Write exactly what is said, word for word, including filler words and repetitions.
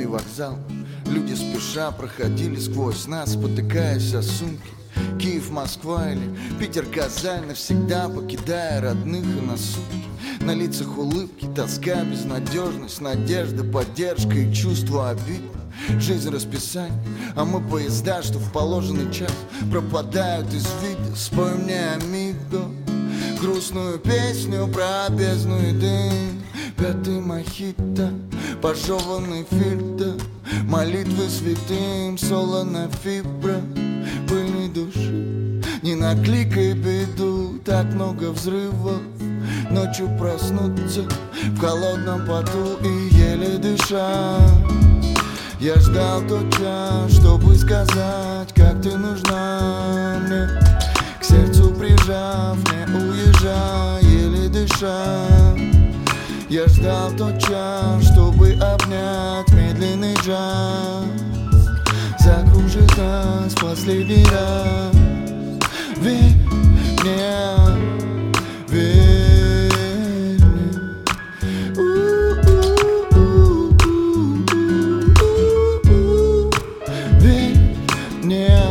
вокзал. Люди спеша проходили сквозь нас, спотыкаясь о сумки. Киев, Москва или Питер, Казань, навсегда покидая родных и на сутки. На лицах улыбки, тоска, безнадежность, надежда, поддержка и чувство обиды. Жизнь расписание, а мы поезда, что в положенный час пропадают из вида. Спой мне, амиго, грустную песню про бездну и дым. Пятый мохито, пожеванный фильтр, молитвы святым, соло на фибра пыльной души. Не накликай беду, так много взрывов. Ночью проснуться в холодном поту и еле дыша. Я ждал тот час, чтобы сказать, как ты нужна мне. К сердцу прижав, не уезжай, еле дыша. Я ждал тот час, чтобы обнять медленный джаз. Закружит нас в последний раз. Верь мне, верь мне. У-у-у-у-у-у-у. Верь мне.